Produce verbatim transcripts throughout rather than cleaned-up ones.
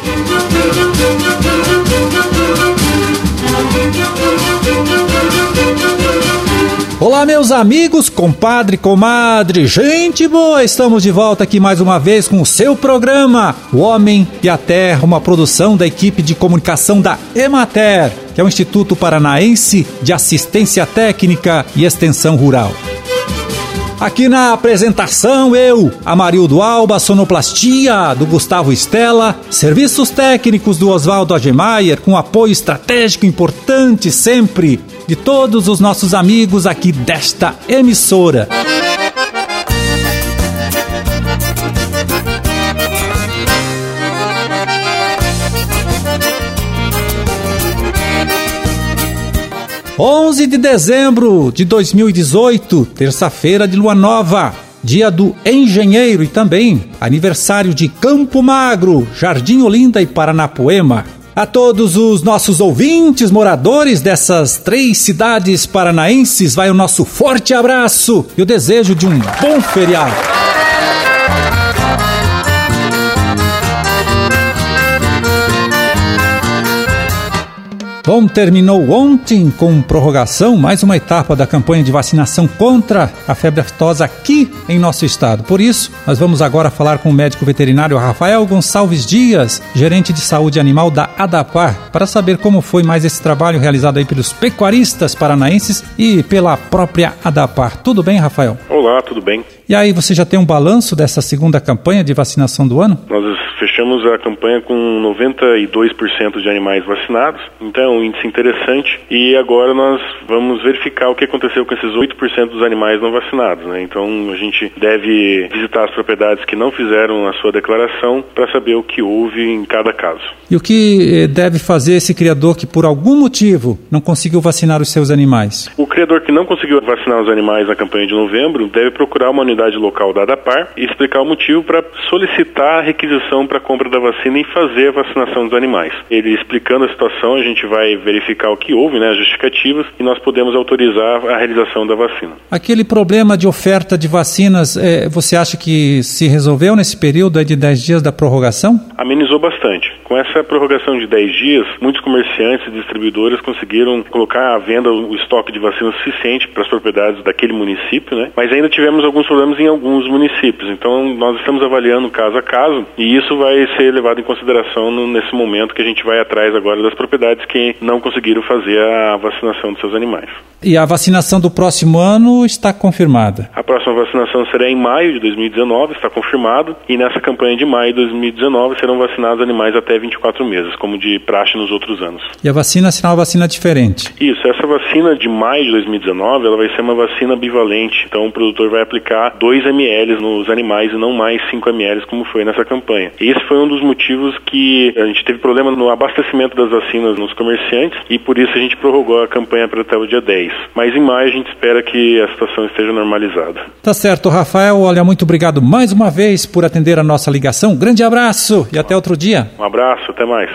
Olá, meus amigos, compadre, comadre, gente boa, estamos de volta aqui mais uma vez com o seu programa O Homem e a Terra, uma produção da equipe de comunicação da Emater, que é o Instituto Paranaense de Assistência Técnica e Extensão Rural. Aqui na apresentação, eu, Amarildo Alba, sonoplastia do Gustavo Stella, serviços técnicos do Oswaldo Agemaier, com apoio estratégico importante sempre de todos os nossos amigos aqui desta emissora. onze de dezembro de dois mil e dezoito, terça-feira de lua nova, dia do engenheiro e também aniversário de Campo Magro, Jardim Olinda e Paranapoema. A todos os nossos ouvintes, moradores dessas três cidades paranaenses, vai o nosso forte abraço e o desejo de um bom feriado. Bom, terminou ontem com prorrogação mais uma etapa da campanha de vacinação contra a febre aftosa aqui em nosso estado. Por isso, nós vamos agora falar com o médico veterinário Rafael Gonçalves Dias, gerente de saúde animal da ADAPAR, para saber como foi mais esse trabalho realizado aí pelos pecuaristas paranaenses e pela própria ADAPAR. Tudo bem, Rafael? Olá, tudo bem. E aí, você já tem um balanço dessa segunda campanha de vacinação do ano? Nós fechamos a campanha com noventa e dois por cento de animais vacinados, então é um índice interessante, e agora nós vamos verificar o que aconteceu com esses oito por cento dos animais não vacinados, né? Então a gente deve visitar as propriedades que não fizeram a sua declaração para saber o que houve em cada caso. E o que deve fazer esse criador que por algum motivo não conseguiu vacinar os seus animais? O criador que não conseguiu vacinar os animais na campanha de novembro deve procurar uma unidade local da ADAPAR e explicar o motivo para solicitar a requisição para a compra da vacina e fazer a vacinação dos animais. Ele explicando a situação, a gente vai verificar o que houve, né, as justificativas, e nós podemos autorizar a realização da vacina. Aquele problema de oferta de vacinas, é, você acha que se resolveu nesse período de dez dias da prorrogação? Amenizou bastante. Com essa prorrogação de dez dias, muitos comerciantes e distribuidores conseguiram colocar à venda o estoque de vacinas suficiente para as propriedades daquele município, né? Mas ainda tivemos alguns problemas em alguns municípios. Então, nós estamos avaliando caso a caso e isso vai ser levado em consideração no, nesse momento que a gente vai atrás agora das propriedades que não conseguiram fazer a vacinação dos seus animais. E a vacinação do próximo ano está confirmada? A próxima vacinação será em maio de dois mil e dezenove, está confirmado, e nessa campanha de maio de dois mil e dezenove serão vacinados animais até vinte e quatro meses, como de praxe nos outros anos. E a vacina será uma vacina diferente? Isso, essa vacina de maio de dois mil e dezenove, ela vai ser uma vacina bivalente, então o produtor vai aplicar dois mililitros nos animais e não mais cinco mililitros como foi nessa campanha. E esse foi um dos motivos que a gente teve problema no abastecimento das vacinas nos comerciantes e por isso a gente prorrogou a campanha para até o dia dez. Mas em maio a gente espera que a situação esteja normalizada. Tá certo, Rafael. Olha, muito obrigado mais uma vez por atender a nossa ligação. Grande abraço e até outro dia. Um abraço, até mais.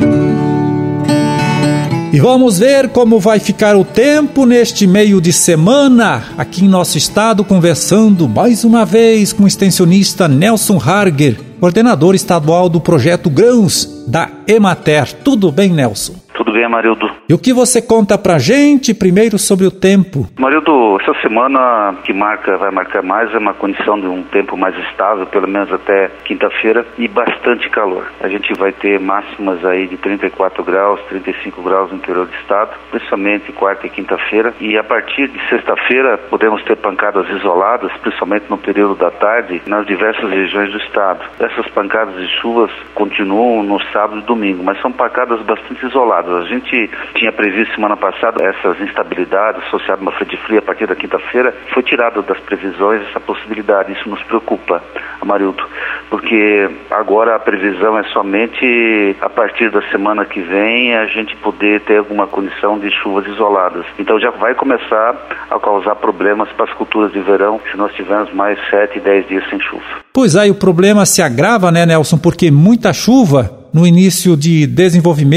E vamos ver como vai ficar o tempo neste meio de semana aqui em nosso estado, conversando mais uma vez com o extensionista Nelson Harger, coordenador estadual do projeto Grãos da Emater. Tudo bem, Nelson? Tudo bem, Amarildo. E o que você conta pra gente primeiro sobre o tempo? Amarildo, essa semana que marca, vai marcar mais é uma condição de um tempo mais estável, pelo menos até quinta-feira, e bastante calor. A gente vai ter máximas aí de trinta e quatro graus, trinta e cinco graus no interior do estado, principalmente quarta e quinta-feira, e a partir de sexta-feira podemos ter pancadas isoladas, principalmente no período da tarde, nas diversas regiões do estado. Essas pancadas de chuvas continuam no sábado e domingo, mas são pancadas bastante isoladas. A gente tinha previsto semana passada essas instabilidades associadas a uma frente fria a partir da quinta-feira, foi tirada das previsões essa possibilidade. Isso nos preocupa, Amarildo, porque agora a previsão é somente a partir da semana que vem a gente poder ter alguma condição de chuvas isoladas. Então já vai começar a causar problemas para as culturas de verão se nós tivermos mais sete, dez dias sem chuva. Pois aí o problema se agrava, né, Nelson, porque muita chuva no início de desenvolvimento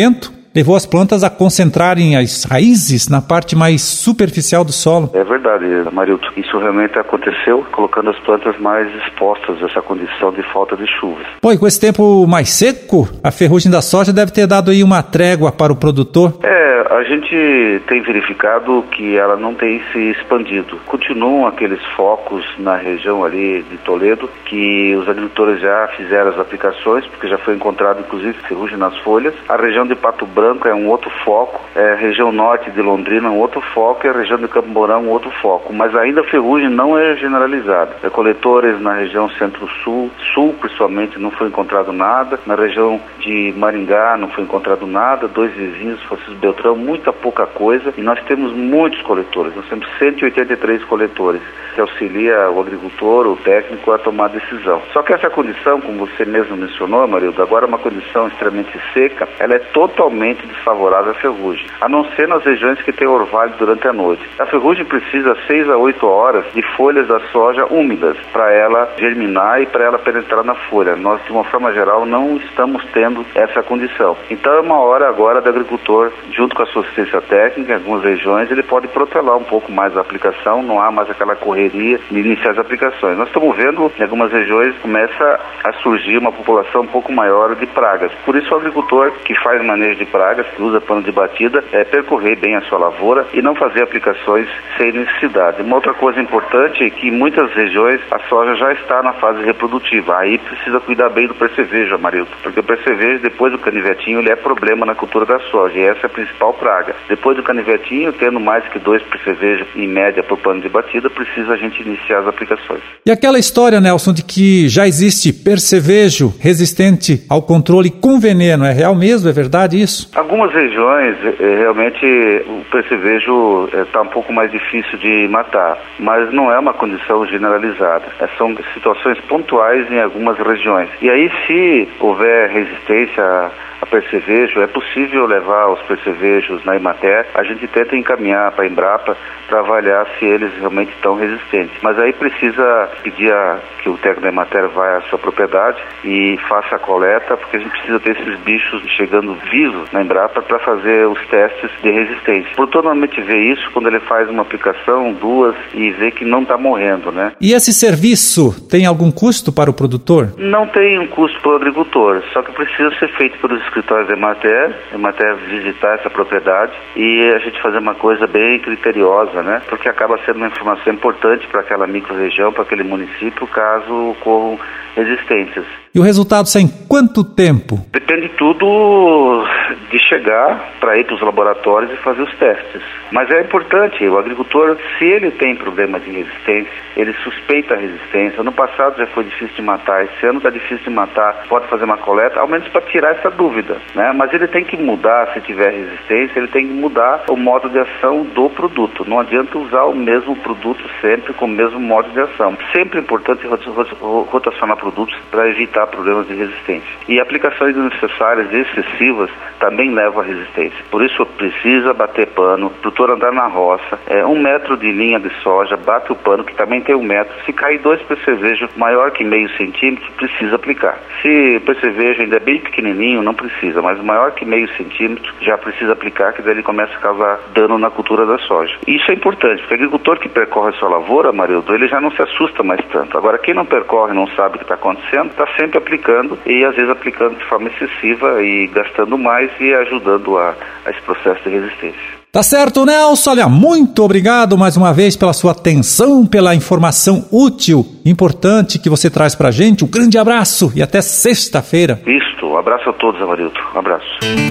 levou as plantas a concentrarem as raízes na parte mais superficial do solo. É verdade, Amarildo. Isso realmente aconteceu, colocando as plantas mais expostas a essa condição de falta de chuvas. Pô, e com esse tempo mais seco, a ferrugem da soja deve ter dado aí uma trégua para o produtor. É, a gente tem verificado que ela não tem se expandido. Continuam aqueles focos na região ali de Toledo, que os agricultores já fizeram as aplicações, porque já foi encontrado inclusive ferrugem nas folhas. A região de Pato Branco é um outro foco, é, a região norte de Londrina é um outro foco e a região de Campo Mourão um outro foco. Mas ainda a ferrugem não é generalizada. É, coletores na região centro-sul, sul principalmente, não foi encontrado nada. Na região de Maringá não foi encontrado nada. Dois vizinhos, Francisco Beltrão, muita pouca coisa. E nós temos muitos coletores, nós temos cento e oitenta e três coletores, que auxilia o agricultor, o técnico, a tomar a decisão. Só que essa condição, como você mesmo mencionou, Amarildo, agora é uma condição extremamente seca, ela é totalmente desfavorável à ferrugem, a não ser nas regiões que tem orvalho durante a noite. A ferrugem precisa seis a oito horas de folhas da soja úmidas para ela germinar e para ela penetrar na folha. Nós, de uma forma geral, não estamos tendo essa condição. Então é uma hora agora do agricultor, junto com a sua assistência técnica, em algumas regiões, ele pode protelar um pouco mais a aplicação, não há mais aquela correria de iniciar as aplicações. Nós estamos vendo, em algumas regiões, começa a surgir uma população um pouco maior de pragas. Por isso, o agricultor que faz manejo de pragas, que usa pano de batida, é percorrer bem a sua lavoura e não fazer aplicações sem necessidade. Uma outra coisa importante é que em muitas regiões a soja já está na fase reprodutiva. Aí precisa cuidar bem do percevejo, Amarildo, porque o percevejo, depois do canivetinho, ele é problema na cultura da soja e essa é a principal praga. Depois do canivetinho, tendo mais que dois percevejos em média por pano de batida, precisa a gente iniciar as aplicações. E aquela história, Nelson, de que já existe percevejo resistente ao controle com veneno, é real mesmo? É verdade isso? Algumas regiões, realmente, o percevejo está um pouco mais difícil de matar, mas não é uma condição generalizada. São situações pontuais em algumas regiões. E aí, se houver resistência a percevejo, é possível levar os percevejos na Emater, a gente tenta encaminhar para a Embrapa para avaliar se eles realmente estão resistentes. Mas aí precisa pedir a, que o técnico da Emater vá à sua propriedade e faça a coleta, porque a gente precisa ter esses bichos chegando vivos na Embrapa para fazer os testes de resistência. O produtor normalmente vê isso quando ele faz uma aplicação, duas, e vê que não está morrendo, né? E esse serviço tem algum custo para o produtor? Não tem um custo para o agricultor, só que precisa ser feito pelos escritórios da Emater, a Emater visitar essa propriedade e a gente fazer uma coisa bem criteriosa, né? Porque acaba sendo uma informação importante para aquela micro-região, para aquele município, caso ocorram resistências. E o resultado sai em quanto tempo? Depende tudo de chegar para ir para os laboratórios e fazer os testes. Mas é importante, o agricultor, se ele tem problema de resistência, ele suspeita a resistência. No passado já foi difícil de matar, esse ano está difícil de matar, pode fazer uma coleta, ao menos para tirar essa dúvida, né? Mas ele tem que mudar, se tiver resistência, ele tem que mudar o modo de ação do produto. Não adianta usar o mesmo produto sempre com o mesmo modo de ação. Sempre é importante rotacionar produtos para evitar problemas de resistência. E aplicações desnecessárias e excessivas também levam à resistência. Por isso precisa bater pano, o produtor andar na roça, é, um metro de linha de soja, bate o pano, que também tem um metro. Se cair dois percevejos maior que meio centímetro, precisa aplicar. Se o percevejo ainda é bem pequenininho, não precisa, mas maior que meio centímetro, já precisa aplicar, que daí ele começa a causar dano na cultura da soja. Isso é importante, porque o agricultor que percorre a sua lavoura, Amarildo, ele já não se assusta mais tanto. Agora, quem não percorre, não sabe o que está acontecendo, está sempre aplicando e às vezes aplicando de forma excessiva e gastando mais e ajudando a, a esse processo de resistência. Tá certo, Nelson. Olha, muito obrigado mais uma vez pela sua atenção, pela informação útil, importante que você traz pra gente. Um grande abraço e até sexta-feira. Isso, um abraço a todos, Amarildo. Um abraço.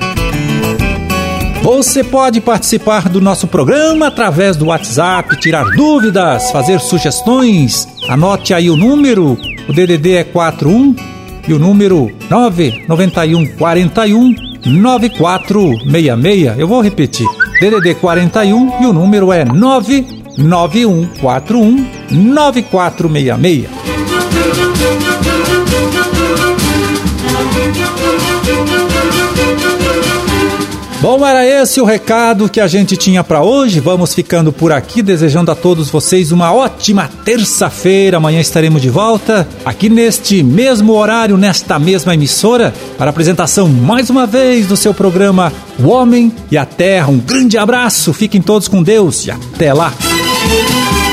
Você pode participar do nosso programa através do WhatsApp, tirar dúvidas, fazer sugestões. Anote aí o número, o D D D é quatro um e o número nove nove um quatro um nove quatro seis seis. Eu vou repetir, D D D quarenta e um e o número é nove nove um quatro um nove quatro seis seis. Bom, era esse o recado que a gente tinha para hoje. Vamos ficando por aqui, desejando a todos vocês uma ótima terça-feira. Amanhã estaremos de volta, aqui neste mesmo horário, nesta mesma emissora, para a apresentação mais uma vez do seu programa O Homem e a Terra. Um grande abraço, fiquem todos com Deus e até lá.